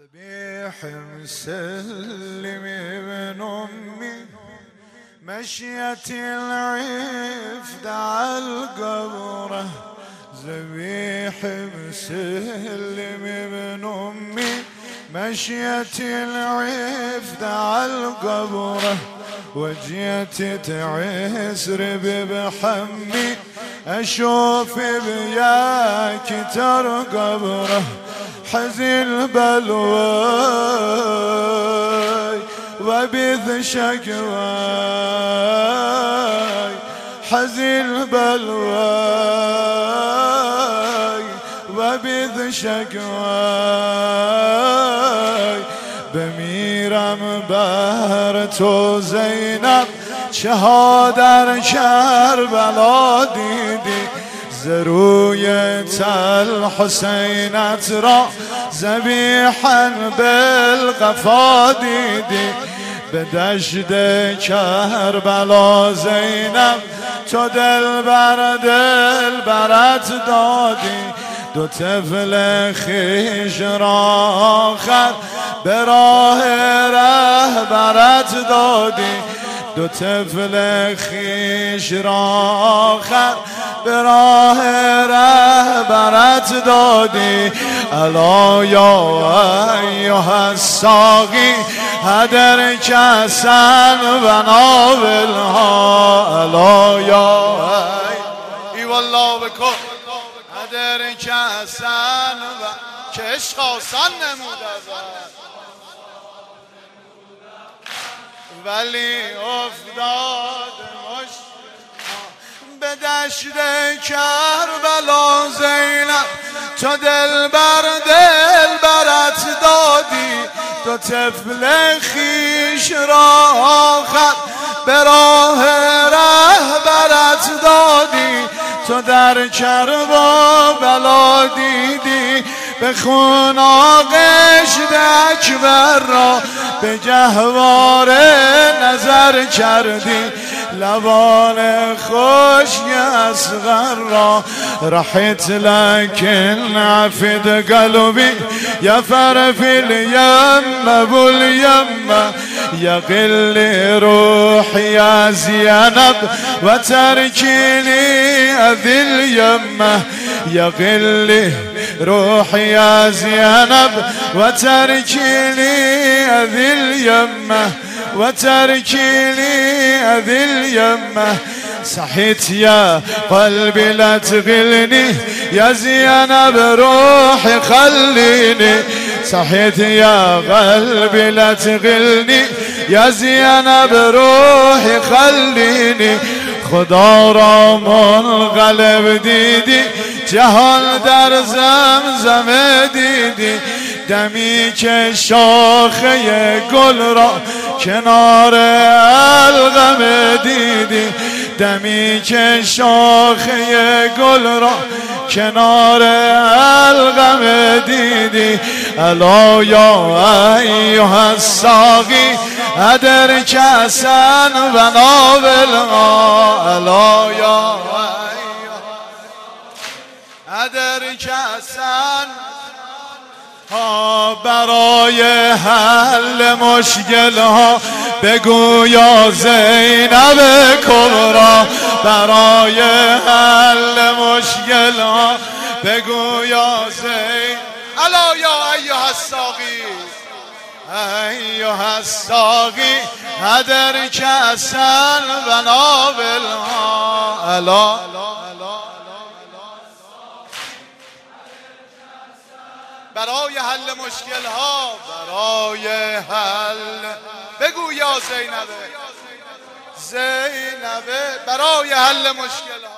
ذبيح مسلم من أمي مشيت العفد على القبره. ذبيح مسلم من أمي مشيت العفد على القبره. وجيت تعسر بحمي أشوف بياك ترقبره. حزن بلواي وبث شكواي. حزن بلواي وبث شكواي. بمیرم بر تو زینب چه ها در کربلا دیدی. زرویت الحسینت را ذبیحا بالقفا دیدی. به دشت کربلا زینب تو دل برت دادی. دو طفل خیش را خر به راه رهبرت دادی. دو طفل خیش را خر به راه رهبرت دادی. الا یا ایها الساقی هدر کسن و ناولها. الا یا ای والله بکن هدر کسن و که عشق آسان نموده ولی افتاد به دشت کربلا زینب تو دل برت دادی. تو طفل خیش را آخر به راه رهبرت دادی. تو در کربلا دیدی به خون آغشت اکبر را. به گهواره نظر کردی لبان خشک اصغر را. رحت لكن عفد قلبي يفر في اليم واليم. يقل روحي يا زينب وتركيني أذي اليمة. يقل روحي يا زينب وتركيني أذي اليمة. وتركيني أذي اليمة. صحيت يا قلبي لا تغلني يا زينب روحي خليني. صحيت يا قلبي لا تغلني يا زينب روحي خليني. خدا را منقلب دیدی جهان در زمزم دیدی. دمی که شاخه گل را کنار الغم دیدی. دمی که شاخه گل را کنار الغم دیدی. الا یا ایها الساقی هدر کسن و ناولها. الا یا هدر کسن برای حل مشکل ها بگو یا زینب کبرا. برای حل مشکل ها بگو یا زینب. الا یا ایها الساقی ایها الساقی هدر کسن و ناولها. الا برای حل مشکل ها برای حل بگو یا زینبه برای حل مشکل ها.